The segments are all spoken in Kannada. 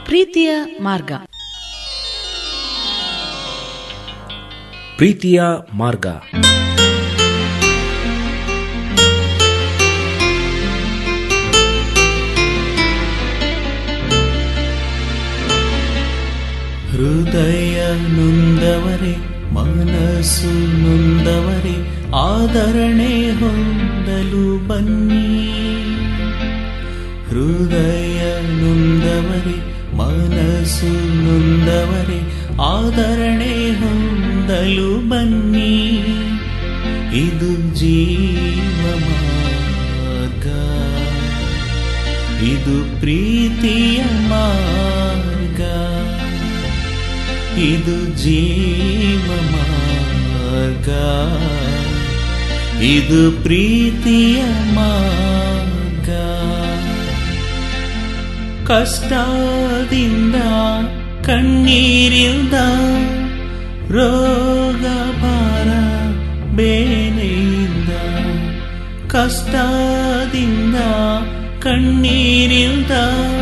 ಪ್ರೀತಿಯ ಮಾರ್ಗ. ಪ್ರೀತಿಯ ಮಾರ್ಗ. ಹೃದಯ ನೊಂದವರೇ, ಮನಸ್ಸು ನೊಂದವರೇ, ಆದರಣೆ ಹೊಂದಲು ಬನ್ನಿ. ಹೃದಯ ನೊಂದವರೇ, ಮನಸ್ಸು ನೊಂದವರೇ, ಆದರಣೆ ಹೊಂದಲು ಬನ್ನಿ. ಇದು ಜೀವ ಮಾರ್ಗ, ಇದು ಪ್ರೀತಿಯ ಮಾರ್ಗ, ಇದು ಜೀವ ಮಾರ್ಗ, ಇದು ಪ್ರೀತಿಯ ಮಾರ್ಗ. ಕಷ್ಟದಿಂದ, ಕಣ್ಣೀರಿಂದ, ರೋಗ ಭಾರ ಬೇನೆಯಿಂದ, ಕಷ್ಟದಿಂದ, ಕಣ್ಣೀರಿಂದ,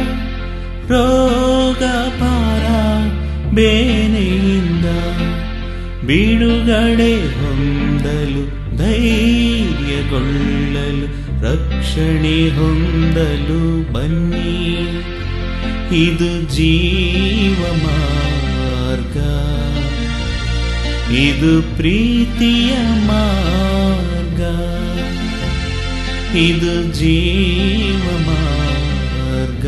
ರೋಗ ಭಾರ ಬೇನೆಯಿಂದ ಬಿಡುಗಡೆ ಹೊಂದಲು, ಧೈರ್ಯಗೊಳ್ಳಲು, ರಕ್ಷಣೆ ಹೊಂದಲು ಬನ್ನಿ. ಇದು ಜೀವ ಮಾರ್ಗ, ಇದು ಪ್ರೀತಿಯ ಮಾರ್ಗ, ಇದು ಜೀವ ಮಾರ್ಗ,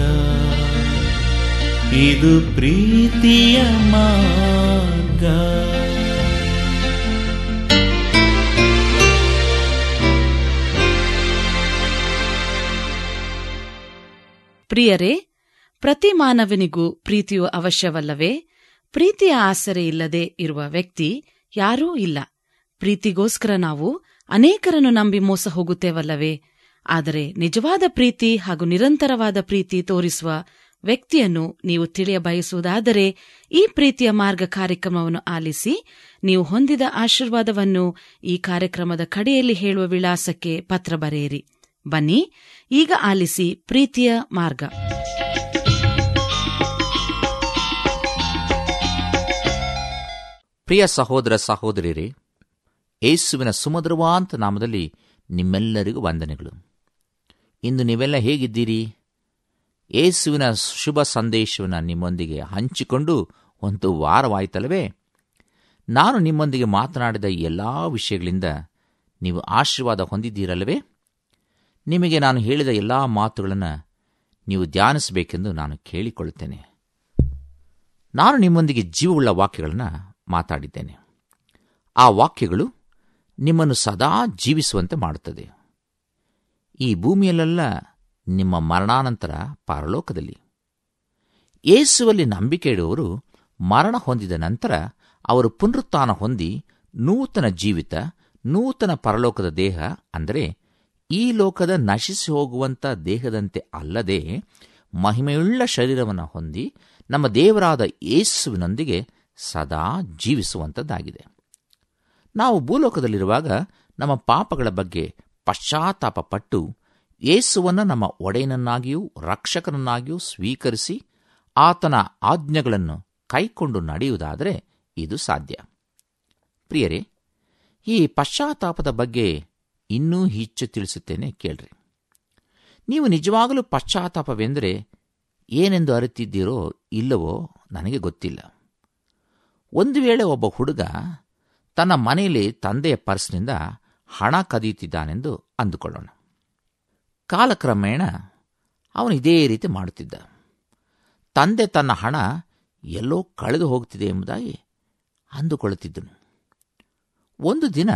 ಇದು ಪ್ರೀತಿಯ ಮಾರ್ಗ. ಪ್ರಿಯರೇ, ಪ್ರತಿ ಮಾನವನಿಗೂ ಪ್ರೀತಿಯು ಅವಶ್ಯವಲ್ಲವೇ? ಪ್ರೀತಿಯ ಆಸರೆ ಇಲ್ಲದೆ ಇರುವ ವ್ಯಕ್ತಿ ಯಾರೂ ಇಲ್ಲ. ಪ್ರೀತಿಗೋಸ್ಕರ ನಾವು ಅನೇಕರನ್ನು ನಂಬಿ ಮೋಸ ಹೋಗುತ್ತೇವಲ್ಲವೇ? ಆದರೆ ನಿಜವಾದ ಪ್ರೀತಿ ಹಾಗೂ ನಿರಂತರವಾದ ಪ್ರೀತಿ ತೋರಿಸುವ ವ್ಯಕ್ತಿಯನ್ನು ನೀವು ತಿಳಿಯ ಬಯಸುವುದಾದರೆ ಈ ಪ್ರೀತಿಯ ಮಾರ್ಗ ಕಾರ್ಯಕ್ರಮವನ್ನು ಆಲಿಸಿ. ನೀವು ಹೊಂದಿದ ಆಶೀರ್ವಾದವನ್ನು ಈ ಕಾರ್ಯಕ್ರಮದ ಕಡೆಯಲ್ಲಿ ಹೇಳುವ ವಿಳಾಸಕ್ಕೆ ಪತ್ರ ಬರೆಯಿರಿ. ಬನ್ನಿ, ಈಗ ಆಲಿಸಿ ಪ್ರೀತಿಯ ಮಾರ್ಗ. ಪ್ರಿಯ ಸಹೋದರ ಸಹೋದರಿಯರೇ, ಯೇಸುವಿನ ಸುಮಧುರವಾದ ನಾಮದಲ್ಲಿ ನಿಮ್ಮೆಲ್ಲರಿಗೂ ವಂದನೆಗಳು. ಇಂದು ನೀವೆಲ್ಲ ಹೇಗಿದ್ದೀರಿ? ಯೇಸುವಿನ ಶುಭ ಸಂದೇಶವನ್ನು ನಿಮ್ಮೊಂದಿಗೆ ಹಂಚಿಕೊಂಡು ಒಂದು ವಾರವಾಯಿತಲ್ಲವೇ? ನಾನು ನಿಮ್ಮೊಂದಿಗೆ ಮಾತನಾಡಿದ ಎಲ್ಲ ವಿಷಯಗಳಿಂದ ನೀವು ಆಶೀರ್ವಾದ ಹೊಂದಿದ್ದೀರಲ್ಲವೇ? ನಿಮಗೆ ನಾನು ಹೇಳಿದ ಎಲ್ಲ ಮಾತುಗಳನ್ನು ನೀವು ಧ್ಯಾನಿಸಬೇಕೆಂದು ನಾನು ಕೇಳಿಕೊಳ್ಳುತ್ತೇನೆ. ನಾನು ನಿಮ್ಮೊಂದಿಗೆ ಜೀವವುಳ್ಳ ವಾಕ್ಯಗಳನ್ನು ಮಾತಾಡಿದ್ದೇನೆ. ಆ ವಾಕ್ಯಗಳು ನಿಮ್ಮನ್ನು ಸದಾ ಜೀವಿಸುವಂತೆ ಮಾಡುತ್ತದೆ. ಈ ಭೂಮಿಯಲ್ಲೆಲ್ಲ, ನಿಮ್ಮ ಮರಣಾನಂತರ ಪರಲೋಕದಲ್ಲಿ. ಯೇಸುವಲ್ಲಿ ನಂಬಿಕೆ ಇಡುವವರು ಮರಣ ಹೊಂದಿದ ನಂತರ ಅವರು ಪುನರುತ್ಥಾನ ಹೊಂದಿ ನೂತನ ಜೀವಿತ, ನೂತನ ಪರಲೋಕದ ದೇಹ, ಅಂದರೆ ಈ ಲೋಕದ ನಶಿಸಿ ಹೋಗುವಂಥ ದೇಹದಂತೆ ಅಲ್ಲದೆ ಮಹಿಮೆಯುಳ್ಳ ಶರೀರವನ್ನು ಹೊಂದಿ ನಮ್ಮ ದೇವರಾದ ಯೇಸುವಿನೊಂದಿಗೆ ಸದಾ ಜೀವಿಸುವಂಥದ್ದಾಗಿದೆ. ನಾವು ಭೂಲೋಕದಲ್ಲಿರುವಾಗ ನಮ್ಮ ಪಾಪಗಳ ಬಗ್ಗೆ ಪಶ್ಚಾತ್ತಾಪ ಪಟ್ಟು ಯೇಸುವನ್ನು ನಮ್ಮ ಒಡೆಯನನ್ನಾಗಿಯೂ ರಕ್ಷಕನನ್ನಾಗಿಯೂ ಸ್ವೀಕರಿಸಿ ಆತನ ಆಜ್ಞೆಗಳನ್ನು ಕೈಕೊಂಡು ನಡೆಯುವುದಾದರೆ ಇದು ಸಾಧ್ಯ. ಪ್ರಿಯರೇ, ಈ ಪಶ್ಚಾತ್ತಾಪದ ಬಗ್ಗೆ ಇನ್ನೂ ಹೆಚ್ಚು ತಿಳಿಸುತ್ತೇನೆ, ಕೇಳ್ರಿ. ನೀವು ನಿಜವಾಗಲೂ ಪಶ್ಚಾತ್ತಾಪವೆಂದರೆ ಏನೆಂದು ಅರಿತಿದ್ದೀರೋ ಇಲ್ಲವೋ ನನಗೆ ಗೊತ್ತಿಲ್ಲ. ಒಂದು ವೇಳೆ ಒಬ್ಬ ಹುಡುಗ ತನ್ನ ಮನೆಯಲ್ಲಿ ತಂದೆಯ ಪರ್ಸ್ನಿಂದ ಹಣ ಕದಿಯುತ್ತಿದ್ದಾನೆಂದು ಅಂದುಕೊಳ್ಳೋಣ. ಕಾಲಕ್ರಮೇಣ ಅವನು ಇದೇ ರೀತಿ ಮಾಡುತ್ತಿದ್ದ. ತಂದೆ ತನ್ನ ಹಣ ಎಲ್ಲೋ ಕಳೆದು ಹೋಗುತ್ತಿದೆ ಎಂಬುದಾಗಿ ಅಂದುಕೊಳ್ಳುತ್ತಿದ್ದನು. ಒಂದು ದಿನ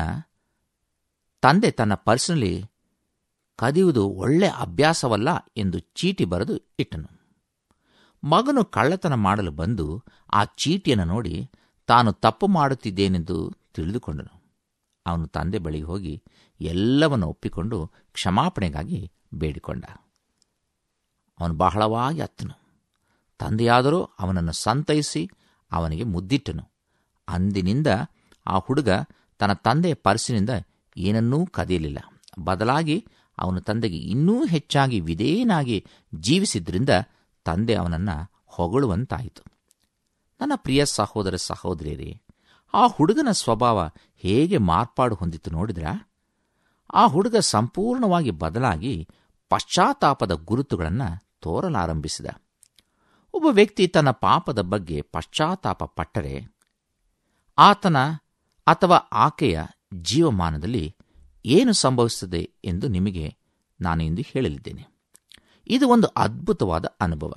ತಂದೆ ತನ್ನ ಪರ್ಸ್ನಲ್ಲಿ ಕದಿಯುವುದು ಒಳ್ಳೆ ಅಭ್ಯಾಸವಲ್ಲ ಎಂದು ಚೀಟಿ ಬರೆದು ಇಟ್ಟನು. ಮಗನು ಕಳ್ಳತನ ಮಾಡಲು ಬಂದು ಆ ಚೀಟಿಯನ್ನು ನೋಡಿ ತಾನು ತಪ್ಪು ಮಾಡುತ್ತಿದ್ದೇನೆಂದು ತಿಳಿದುಕೊಂಡನು. ಅವನು ತಂದೆ ಬಳಿಗೆ ಹೋಗಿ ಎಲ್ಲವನ್ನು ಒಪ್ಪಿಕೊಂಡು ಕ್ಷಮಾಪಣೆಗಾಗಿ ಬೇಡಿಕೊಂಡ. ಅವನು ಬಹಳವಾಗಿ ಅತ್ತನು. ತಂದೆಯಾದರೂ ಅವನನ್ನು ಸಂತೈಸಿ ಅವನಿಗೆ ಮುದ್ದಿಟ್ಟನು. ಅಂದಿನಿಂದ ಆ ಹುಡುಗ ತನ್ನ ತಂದೆಯ ಪರ್ಸಿನಿಂದ ಏನನ್ನೂ ಕದಿಯಲಿಲ್ಲ. ಬದಲಾಗಿ ಅವನು ತಂದೆಗೆ ಇನ್ನೂ ಹೆಚ್ಚಾಗಿ ವಿಧೇಯನಾಗಿ ಜೀವಿಸಿದ್ರಿಂದ ತಂದೆ ಅವನನ್ನು ಹೊಗಳುವಂತಾಯಿತು. ನನ್ನ ಪ್ರಿಯ ಸಹೋದರ ಸಹೋದರಿಯರೇ, ಆ ಹುಡುಗನ ಸ್ವಭಾವ ಹೇಗೆ ಮಾರ್ಪಾಡು ಹೊಂದಿತು ನೋಡಿದ್ರಾ? ಆ ಹುಡುಗ ಸಂಪೂರ್ಣವಾಗಿ ಬದಲಾಗಿ ಪಶ್ಚಾತ್ತಾಪದ ಗುರುತುಗಳನ್ನು ತೋರಲಾರಂಭಿಸಿದ. ಒಬ್ಬ ವ್ಯಕ್ತಿ ತನ್ನ ಪಾಪದ ಬಗ್ಗೆ ಪಶ್ಚಾತ್ತಾಪ ಪಟ್ಟರೆ ಆತನ ಅಥವಾ ಆಕೆಯ ಜೀವಮಾನದಲ್ಲಿ ಏನು ಸಂಭವಿಸುತ್ತದೆ ಎಂದು ನಿಮಗೆ ನಾನು ಇಂದು ಹೇಳಲಿದ್ದೇನೆ. ಇದು ಒಂದು ಅದ್ಭುತವಾದ ಅನುಭವ.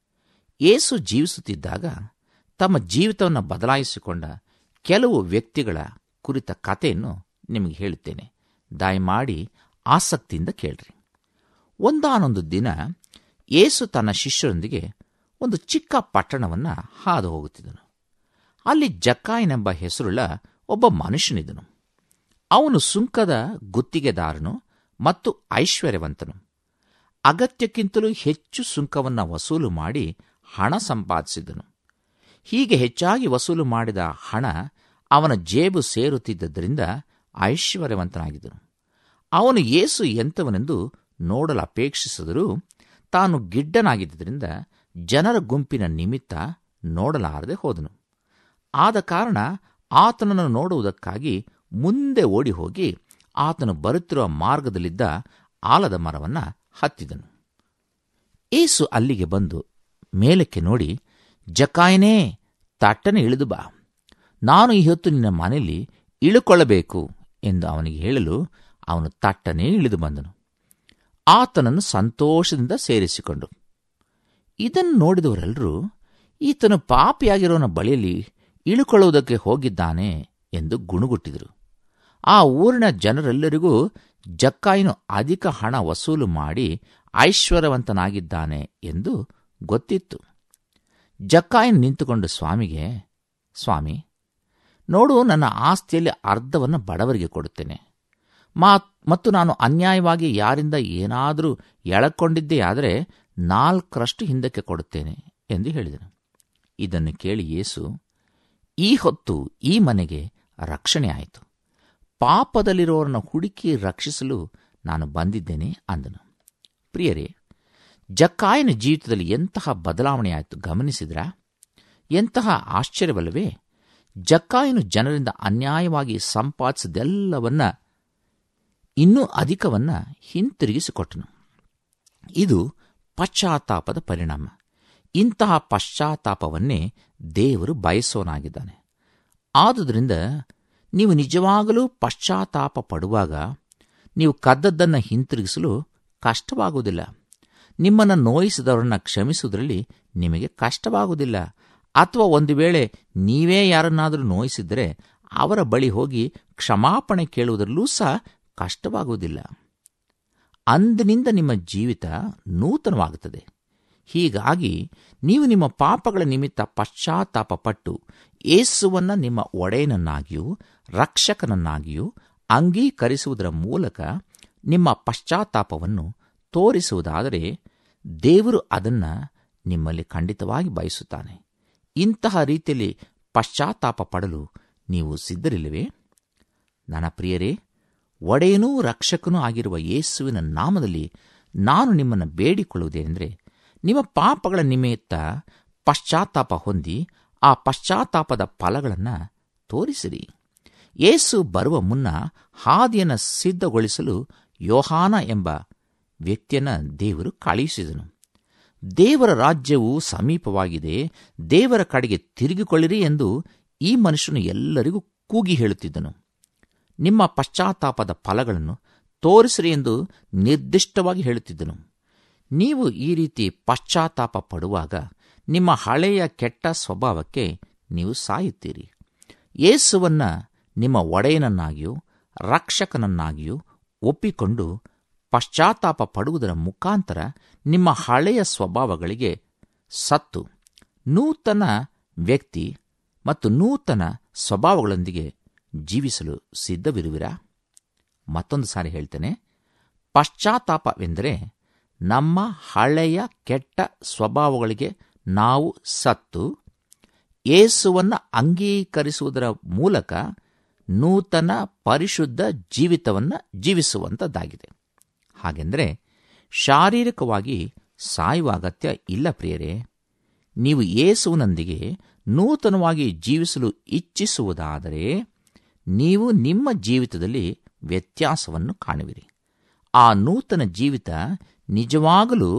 ಯೇಸು ಜೀವಿಸುತ್ತಿದ್ದಾಗ ತಮ್ಮ ಜೀವಿತವನ್ನು ಬದಲಾಯಿಸಿಕೊಂಡ ಕೆಲವು ವ್ಯಕ್ತಿಗಳ ಕುರಿತ ಕಥೆಯನ್ನು ನಿಮಗೆ ಹೇಳುತ್ತೇನೆ. ದಯಮಾಡಿ ಆಸಕ್ತಿಯಿಂದ ಕೇಳ್ರಿ. ಒಂದಾನೊಂದು ದಿನ ಯೇಸು ತನ್ನ ಶಿಷ್ಯರೊಂದಿಗೆ ಒಂದು ಚಿಕ್ಕ ಪಟ್ಟಣವನ್ನು ಹಾದು ಹೋಗುತ್ತಿದ್ದನು. ಅಲ್ಲಿ ಜಕ್ಕಾಯನೆಂಬ ಹೆಸರುಳ್ಳ ಒಬ್ಬ ಮನುಷ್ಯನಿದ್ದನು. ಅವನು ಸುಂಕದ ಗುತ್ತಿಗೆದಾರನು ಮತ್ತು ಐಶ್ವರ್ಯವಂತನು. ಅಗತ್ಯಕ್ಕಿಂತಲೂ ಹೆಚ್ಚು ಸುಂಕವನ್ನು ವಸೂಲು ಮಾಡಿ ಹಣ ಸಂಪಾದಿಸಿದನು. ಹೀಗೆ ಹೆಚ್ಚಾಗಿ ವಸೂಲು ಮಾಡಿದ ಹಣ ಅವನ ಜೇಬು ಸೇರುತ್ತಿದ್ದರಿಂದ ಐಶ್ವರ್ಯವಂತನಾಗಿದ್ದನು. ಅವನು ಯೇಸು ಎಂಥವನೆಂದು ನೋಡಲು ಅಪೇಕ್ಷಿಸಿದರೂ ತಾನು ಗಿಡ್ಡನಾಗಿದ್ದರಿಂದ ಜನರ ಗುಂಪಿನ ನಿಮಿತ್ತ ನೋಡಲಾರದೆ ಹೋದನು. ಆದ ಕಾರಣ ಆತನನ್ನು ನೋಡುವುದಕ್ಕಾಗಿ ಮುಂದೆ ಓಡಿ ಹೋಗಿ ಆತನು ಬರುತ್ತಿರುವ ಮಾರ್ಗದಲ್ಲಿದ್ದ ಆಲದ ಮರವನ್ನು ಹತ್ತಿದನು. ಯೇಸು ಅಲ್ಲಿಗೆ ಬಂದು ಮೇಲಕ್ಕೆ ನೋಡಿ, ಜಕ್ಕಾಯನೇ, ತಟ್ಟನೆ ಇಳಿದು ಬಾ, ನಾನು ಈ ಹೊತ್ತು ನಿನ್ನ ಮನೆಯಲ್ಲಿ ಇಳುಕೊಳ್ಳಬೇಕು ಎಂದು ಅವನಿಗೆ ಹೇಳಲು ಅವನು ತಟ್ಟನೆ ಇಳಿದು ಬಂದನು. ಆತನನ್ನು ಸಂತೋಷದಿಂದ ಸೇರಿಸಿಕೊಂಡು. ಇದನ್ನು ನೋಡಿದವರೆಲ್ಲರೂ ಈತನು ಪಾಪಿಯಾಗಿರೋನ ಬಳಿಯಲ್ಲಿ ಇಳುಕೊಳ್ಳುವುದಕ್ಕೆ ಹೋಗಿದ್ದಾನೆ ಎಂದು ಗುಣುಗುಟ್ಟಿದರು. ಆ ಊರಿನ ಜನರೆಲ್ಲರಿಗೂ ಜಕ್ಕಾಯನು ಅಧಿಕ ಹಣ ವಸೂಲು ಮಾಡಿ ಐಶ್ವರ್ಯವಂತನಾಗಿದ್ದಾನೆ ಎಂದು ಗೊತ್ತಿತ್ತು. ಜಕ್ಕಾಯನು ನಿಂತುಕೊಂಡು ಸ್ವಾಮಿಗೆ, ಸ್ವಾಮಿ, ನೋಡು, ನನ್ನ ಆಸ್ತಿಯಲ್ಲಿ ಅರ್ಧವನ್ನು ಬಡವರಿಗೆ ಕೊಡುತ್ತೇನೆ, ಮತ್ತು ನಾನು ಅನ್ಯಾಯವಾಗಿ ಯಾರಿಂದ ಏನಾದರೂ ಎಳಕೊಂಡಿದ್ದೇ ಆದರೆ 4ರಷ್ಟು ಹಿಂದಕ್ಕೆ ಕೊಡುತ್ತೇನೆ ಎಂದು ಹೇಳಿದನು. ಇದನ್ನು ಕೇಳಿ ಯೇಸು, ಈ ಹೊತ್ತು ಈ ಮನೆಗೆ ರಕ್ಷಣೆ ಆಯಿತು. ಪಾಪದಲ್ಲಿರುವವರನ್ನು ಹುಡುಕಿ ರಕ್ಷಿಸಲು ನಾನು ಬಂದಿದ್ದೇನೆ ಅಂದನು. ಪ್ರಿಯರೇ, ಜಕ್ಕಾಯನ ಜೀವಿತದಲ್ಲಿ ಎಂತಹ ಬದಲಾವಣೆಯಾಯಿತು ಗಮನಿಸಿದ್ರಾ? ಎಂತಹ ಆಶ್ಚರ್ಯವಲ್ಲವೇ? ಜಕ್ಕಾಯನು ಜನರಿಂದ ಅನ್ಯಾಯವಾಗಿ ಸಂಪಾದಿಸಿದೆಲ್ಲವನ್ನ ಇನ್ನೂ ಅಧಿಕವನ್ನ ಹಿಂತಿರುಗಿಸಿಕೊಟ್ಟನು. ಇದು ಪಶ್ಚಾತ್ತಾಪದ ಪರಿಣಾಮ. ಇಂತಹ ಪಶ್ಚಾತ್ತಾಪವನ್ನೇ ದೇವರು ಬಯಸೋನಾಗಿದ್ದಾನೆ. ಆದುದರಿಂದ ನೀವು ನಿಜವಾಗಲೂ ಪಶ್ಚಾತ್ತಾಪ ಪಡುವಾಗ ನೀವು ಕದ್ದದ್ದನ್ನು ಹಿಂತಿರುಗಿಸಲು ಕಷ್ಟವಾಗುವುದಿಲ್ಲ. ನಿಮ್ಮನ್ನು ನೋಯಿಸಿದವರನ್ನು ಕ್ಷಮಿಸುವುದರಲ್ಲಿ ನಿಮಗೆ ಕಷ್ಟವಾಗುವುದಿಲ್ಲ. ಅಥವಾ ಒಂದು ವೇಳೆ ನೀವೇ ಯಾರನ್ನಾದರೂ ನೋಯಿಸಿದರೆ ಅವರ ಬಳಿ ಹೋಗಿ ಕ್ಷಮಾಪಣೆ ಕೇಳುವುದರಲ್ಲೂ ಸಹ ಕಷ್ಟವಾಗುವುದಿಲ್ಲ. ಅಂದಿನಿಂದ ನಿಮ್ಮ ಜೀವಿತ ನೂತನವಾಗುತ್ತದೆ. ಹೀಗಾಗಿ ನೀವು ನಿಮ್ಮ ಪಾಪಗಳ ನಿಮಿತ್ತ ಪಶ್ಚಾತ್ತಾಪ ಪಟ್ಟು ಯೇಸುವನ್ನು ನಿಮ್ಮ ಒಡೆಯನನ್ನಾಗಿಯೂ ರಕ್ಷಕನನ್ನಾಗಿಯೂ ಅಂಗೀಕರಿಸುವುದರ ಮೂಲಕ ನಿಮ್ಮ ಪಶ್ಚಾತ್ತಾಪವನ್ನು ತೋರಿಸುವುದಾದರೆ ದೇವರು ಅದನ್ನು ನಿಮ್ಮಲ್ಲಿ ಖಂಡಿತವಾಗಿ ಬಯಸುತ್ತಾನೆ. ಇಂತಹ ರೀತಿಯಲ್ಲಿ ಪಶ್ಚಾತ್ತಾಪ ಪಡಲು ನೀವು ಸಿದ್ಧರಿಲ್ಲವೇ? ನನ್ನ ಪ್ರಿಯರೇ, ಒಡೆಯನೂ ರಕ್ಷಕನೂ ಆಗಿರುವ ಯೇಸುವಿನ ನಾಮದಲ್ಲಿ ನಾನು ನಿಮ್ಮನ್ನು ಬೇಡಿಕೊಳ್ಳುವುದೇನೆಂದರೆ, ನಿಮ್ಮ ಪಾಪಗಳ ನಿಮಿತ್ತ ಪಶ್ಚಾತ್ತಾಪ ಹೊಂದಿ ಆ ಪಶ್ಚಾತ್ತಾಪದ ಫಲಗಳನ್ನು ತೋರಿಸಿರಿ. ಯೇಸು ಬರುವ ಮುನ್ನ ಹಾದಿಯನ್ನು ಸಿದ್ಧಗೊಳಿಸಲು ಯೋಹಾನ ಎಂಬ ವ್ಯಕ್ತಿಯನ್ನು ದೇವರು ಕಳುಹಿಸಿದನು. ದೇವರ ರಾಜ್ಯವು ಸಮೀಪವಾಗಿದೆ, ದೇವರ ಕಡೆಗೆ ತಿರುಗಿಕೊಳ್ಳಿರಿ ಎಂದು ಈ ಮನುಷ್ಯನು ಎಲ್ಲರಿಗೂ ಕೂಗಿ ಹೇಳುತ್ತಿದ್ದನು. ನಿಮ್ಮ ಪಶ್ಚಾತ್ತಾಪದ ಫಲಗಳನ್ನು ತೋರಿಸಿರಿ ಎಂದು ನಿರ್ದಿಷ್ಟವಾಗಿ ಹೇಳುತ್ತಿದ್ದನು. ನೀವು ಈ ರೀತಿ ಪಶ್ಚಾತ್ತಾಪ ಪಡುವಾಗ ನಿಮ್ಮ ಹಳೆಯ ಕೆಟ್ಟ ಸ್ವಭಾವಕ್ಕೆ ನೀವು ಸಾಯುತ್ತೀರಿ. ಯೇಸುವನ್ನು ನಿಮ್ಮ ಒಡೆಯನನ್ನಾಗಿಯೂ ರಕ್ಷಕನನ್ನಾಗಿಯೂ ಒಪ್ಪಿಕೊಂಡು ಪಶ್ಚಾತ್ತಾಪ ಪಡುವುದರ ಮುಖಾಂತರ ನಿಮ್ಮ ಹಳೆಯ ಸ್ವಭಾವಗಳಿಗೆ ಸತ್ತು ನೂತನ ವ್ಯಕ್ತಿ ಮತ್ತು ನೂತನ ಸ್ವಭಾವಗಳೊಂದಿಗೆ ಜೀವಿಸಲು ಸಿದ್ಧವಿರುವಿರಾ? ಮತ್ತೊಂದು ಸಾರಿ ಹೇಳ್ತೇನೆ, ಪಶ್ಚಾತ್ತಾಪವೆಂದರೆ ನಮ್ಮ ಹಳೆಯ ಕೆಟ್ಟ ಸ್ವಭಾವಗಳಿಗೆ ನಾವು ಸತ್ತು ಯೇಸುವನ್ನು ಅಂಗೀಕರಿಸುವುದರ ಮೂಲಕ ನೂತನ ಪರಿಶುದ್ಧ ಜೀವಿತವನ್ನು ಜೀವಿಸುವಂಥದ್ದಾಗಿದೆ. ಹಾಗೆಂದರೆ ಶಾರೀರಿಕವಾಗಿ ಸಾಯುವ ಅಗತ್ಯ ಇಲ್ಲ ಪ್ರಿಯರೇ. ನೀವು ಯೇಸುವಿನೊಂದಿಗೆ ನೂತನವಾಗಿ ಜೀವಿಸಲು ಇಚ್ಛಿಸುವುದಾದರೆ ನೀವು ನಿಮ್ಮ ಜೀವಿತದಲ್ಲಿ ವ್ಯತ್ಯಾಸವನ್ನು ಕಾಣುವಿರಿ. ಆ ನೂತನ ಜೀವಿತ ನಿಜವಾಗಲೂ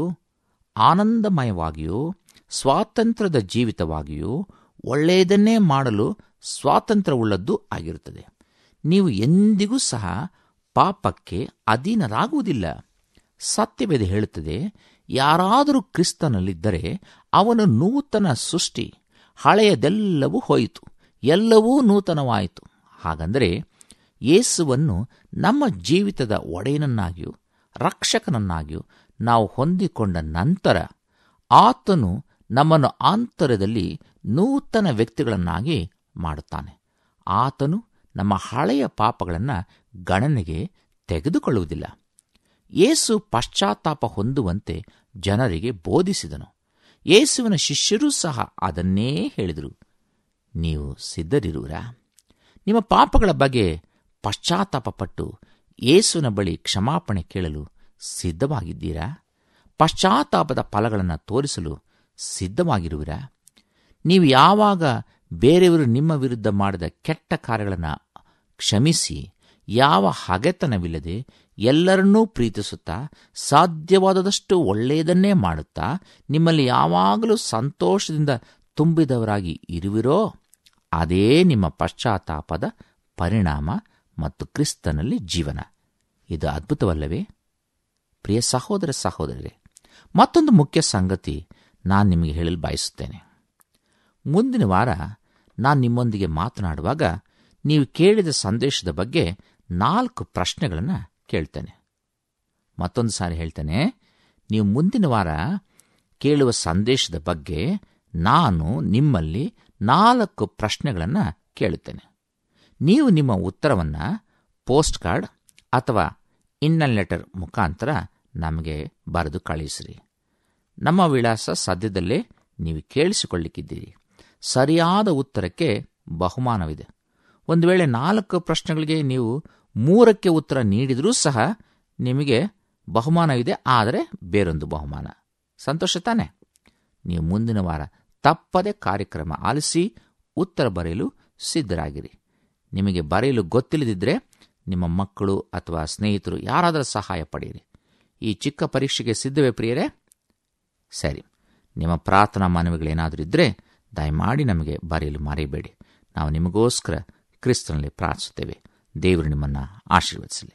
ಆನಂದಮಯವಾಗಿಯೂ ಸ್ವಾತಂತ್ರ್ಯದ ಜೀವಿತವಾಗಿಯೂ ಒಳ್ಳೆಯದನ್ನೇ ಮಾಡಲು ಸ್ವಾತಂತ್ರ್ಯವುಳ್ಳದ್ದೂ ಆಗಿರುತ್ತದೆ. ನೀವು ಎಂದಿಗೂ ಸಹ ಪಾಪಕ್ಕೆ ಅಧೀನರಾಗುವುದಿಲ್ಲ. ಸತ್ಯವೇದ ಹೇಳುತ್ತದೆ, ಯಾರಾದರೂ ಕ್ರಿಸ್ತನಲ್ಲಿದ್ದರೆ ಅವನು ನೂತನ ಸೃಷ್ಟಿ, ಹಳೆಯದೆಲ್ಲವೂ ಹೋಯಿತು, ಎಲ್ಲವೂ ನೂತನವಾಯಿತು. ಹಾಗಂದರೆ ಯೇಸುವನ್ನು ನಮ್ಮ ಜೀವಿತದ ಒಡೆಯನನ್ನಾಗಿಯೂ ರಕ್ಷಕನನ್ನಾಗಿಯೂ ನಾವು ಹೊಂದಿಕೊಂಡ ನಂತರ ಆತನು ನಮ್ಮನ್ನು ಆಂತರ್ಯದಲ್ಲಿ ನೂತನ ವ್ಯಕ್ತಿಗಳನ್ನಾಗಿ ಮಾಡುತ್ತಾನೆ. ಆತನು ನಮ್ಮ ಹಳೆಯ ಪಾಪಗಳನ್ನು ಗಣನೆಗೆ ತೆಗೆದುಕೊಳ್ಳುವುದಿಲ್ಲ. ಯೇಸು ಪಶ್ಚಾತ್ತಾಪ ಹೊಂದುವಂತೆ ಜನರಿಗೆ ಬೋಧಿಸಿದನು. ಯೇಸುವಿನ ಶಿಷ್ಯರೂ ಸಹ ಅದನ್ನೇ ಹೇಳಿದರು. ನೀವು ಸಿದ್ಧರಿರುವಿರಾ? ನಿಮ್ಮ ಪಾಪಗಳ ಬಗ್ಗೆ ಪಶ್ಚಾತ್ತಾಪಪಟ್ಟು ಯೇಸುವಿನ ಬಳಿ ಕ್ಷಮಾಪಣೆ ಕೇಳಲು ಸಿದ್ಧವಾಗಿದ್ದೀರಾ? ಪಶ್ಚಾತ್ತಾಪದ ಫಲಗಳನ್ನು ತೋರಿಸಲು ಸಿದ್ಧವಾಗಿರುವಿರಾ? ನೀವು ಯಾವಾಗ ಬೇರೆಯವರು ನಿಮ್ಮ ವಿರುದ್ಧ ಮಾಡಿದ ಕೆಟ್ಟ ಕಾರ್ಯಗಳನ್ನು ಕ್ಷಮಿಸಿ, ಯಾವ ಹಗೆತನವಿಲ್ಲದೆ ಎಲ್ಲರನ್ನೂ ಪ್ರೀತಿಸುತ್ತಾ ಸಾಧ್ಯವಾದದಷ್ಟು ಒಳ್ಳೆಯದನ್ನೇ ಮಾಡುತ್ತಾ ನಿಮ್ಮಲ್ಲಿ ಯಾವಾಗಲೂ ಸಂತೋಷದಿಂದ ತುಂಬಿದವರಾಗಿ ಇರುವಿರೋ, ಅದೇ ನಿಮ್ಮ ಪಶ್ಚಾತ್ತಾಪದ ಪರಿಣಾಮ ಮತ್ತು ಕ್ರಿಸ್ತನಲ್ಲಿ ಜೀವನ. ಇದು ಅದ್ಭುತವಲ್ಲವೇ? ಪ್ರಿಯ ಸಹೋದರ ಸಹೋದರರೇ, ಮತ್ತೊಂದು ಮುಖ್ಯ ಸಂಗತಿ ನಾನು ನಿಮಗೆ ಹೇಳಲು ಬಯಸುತ್ತೇನೆ. ಮುಂದಿನ ವಾರ ನಾನು ನಿಮ್ಮೊಂದಿಗೆ ಮಾತನಾಡುವಾಗ ನೀವು ಕೇಳಿದ ಸಂದೇಶದ ಬಗ್ಗೆ 4 ಪ್ರಶ್ನೆಗಳನ್ನು ಕೇಳ್ತೇನೆ. ಮತ್ತೊಂದು ಸಾರಿ ಹೇಳ್ತೇನೆ, ನೀವು ಮುಂದಿನ ವಾರ ಕೇಳುವ ಸಂದೇಶದ ಬಗ್ಗೆ ನಾನು ನಿಮ್ಮಲ್ಲಿ 4 ಪ್ರಶ್ನೆಗಳನ್ನು ಕೇಳುತ್ತೇನೆ. ನೀವು ನಿಮ್ಮ ಉತ್ತರವನ್ನು ಪೋಸ್ಟ್ ಕಾರ್ಡ್ ಅಥವಾ ಇನ್ನನ್ ಲೆಟರ್ ಮುಖಾಂತರ ನಮಗೆ ಬರೆದು ಕಳುಹಿಸಿರಿ. ನಮ್ಮ ವಿಳಾಸ ಸದ್ಯದಲ್ಲೇ ನೀವು ಕೇಳಿಸಿಕೊಳ್ಳಿಕ್ಕಿದ್ದೀರಿ. ಸರಿಯಾದ ಉತ್ತರಕ್ಕೆ ಬಹುಮಾನವಿದೆ. ಒಂದು ವೇಳೆ 4 ಪ್ರಶ್ನೆಗಳಿಗೆ ನೀವು 3ಕ್ಕೆ ಉತ್ತರ ನೀಡಿದರೂ ಸಹ ನಿಮಗೆ ಬಹುಮಾನವಿದೆ, ಆದರೆ ಬೇರೊಂದು ಬಹುಮಾನ. ಸಂತೋಷ ತಾನೆ? ನೀವು ಮುಂದಿನ ವಾರ ತಪ್ಪದೆ ಕಾರ್ಯಕ್ರಮ ಆಲಿಸಿ ಉತ್ತರ ಬರೆಯಲು ಸಿದ್ಧರಾಗಿರಿ. ನಿಮಗೆ ಬರೆಯಲು ಗೊತ್ತಿಲ್ಲದಿದ್ದರೆ ನಿಮ್ಮ ಮಕ್ಕಳು ಅಥವಾ ಸ್ನೇಹಿತರು ಯಾರಾದರೂ ಸಹಾಯ ಪಡೆಯಿರಿ. ಈ ಚಿಕ್ಕ ಪರೀಕ್ಷೆಗೆ ಸಿದ್ಧವೇ ಪ್ರಿಯರೇ? ಸರಿ, ನಿಮ್ಮ ಪ್ರಾರ್ಥನಾ ಮನವಿಗಳೇನಾದರೂ ಇದ್ದರೆ ದಯಮಾಡಿ ನಮಗೆ ಬರೆಯಲು ಮರೆಯಬೇಡಿ. ನಾವು ನಿಮಗೋಸ್ಕರ ಕ್ರಿಸ್ತನಲ್ಲಿ ಪ್ರಾರ್ಥಿಸುತ್ತೇವೆ. ದೇವರು ನಿಮ್ಮನ್ನು ಆಶೀರ್ವದಿಸಲಿ.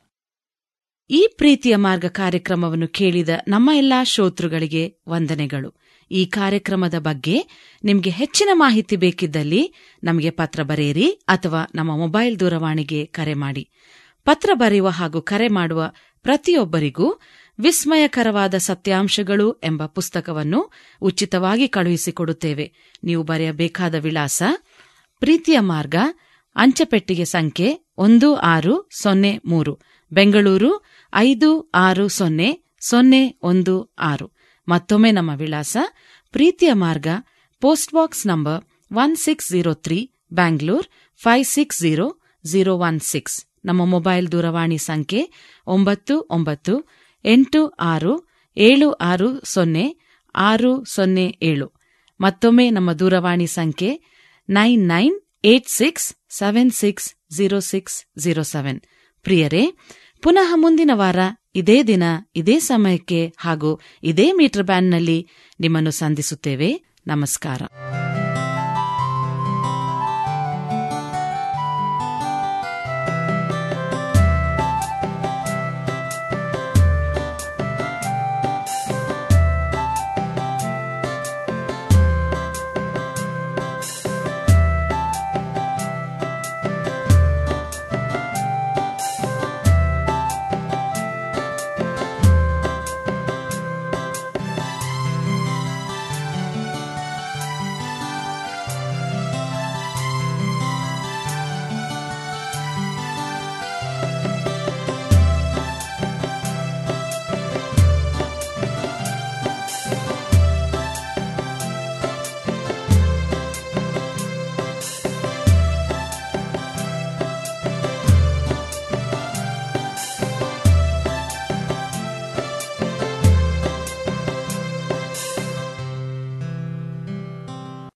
ಈ ಪ್ರೀತಿಯ ಮಾರ್ಗ ಕಾರ್ಯಕ್ರಮವನ್ನು ಕೇಳಿದ ನಮ್ಮ ಎಲ್ಲಾ ಶ್ರೋತೃಗಳಿಗೆ ವಂದನೆಗಳು. ಈ ಕಾರ್ಯಕ್ರಮದ ಬಗ್ಗೆ ನಿಮಗೆ ಹೆಚ್ಚಿನ ಮಾಹಿತಿ ಬೇಕಿದ್ದಲ್ಲಿ ನಮಗೆ ಪತ್ರ ಬರೆಯಿರಿ ಅಥವಾ ನಮ್ಮ ಮೊಬೈಲ್ ದೂರವಾಣಿಗೆ ಕರೆ ಮಾಡಿ. ಪತ್ರ ಬರೆಯುವ ಹಾಗೂ ಕರೆ ಮಾಡುವ ಪ್ರತಿಯೊಬ್ಬರಿಗೂ ವಿಸ್ಮಯಕರವಾದ ಸತ್ಯಾಂಶಗಳು ಎಂಬ ಪುಸ್ತಕವನ್ನು ಉಚಿತವಾಗಿ ಕಳುಹಿಸಿಕೊಡುತ್ತೇವೆ. ನೀವು ಬರೆಯಬೇಕಾದ ವಿಳಾಸ: ಪ್ರೀತಿಯ ಮಾರ್ಗ, ಅಂಚೆಪೆಟ್ಟಿಗೆ ಸಂಖ್ಯೆ 1603, ಬೆಂಗಳೂರು 560016. ಮತ್ತೊಮ್ಮೆ ನಮ್ಮ ವಿಳಾಸ: ಪ್ರೀತಿಯ ಮಾರ್ಗ, ಪೋಸ್ಟ್ ಬಾಕ್ಸ್ ನಂಬರ್ 1603, ಬ್ಯಾಂಗ್ಳೂರ್ 560016. ನಮ್ಮ ಮೊಬೈಲ್ ದೂರವಾಣಿ ಸಂಖ್ಯೆ 9986760607. ಮತ್ತೊಮ್ಮೆ ನಮ್ಮ ದೂರವಾಣಿ ಸಂಖ್ಯೆ 9986760607. ಪ್ರಿಯರೇ, ಪುನಃ ಮುಂದಿನ ವಾರ ಇದೇ ದಿನ ಇದೇ ಸಮಯಕ್ಕೆ ಹಾಗೂ ಇದೇ ಮೀಟರ್ ಬ್ಯಾಂಡ್ನಲ್ಲಿ ನಿಮ್ಮನ್ನು ಸಂಧಿಸುತ್ತೇವೆ. ನಮಸ್ಕಾರ.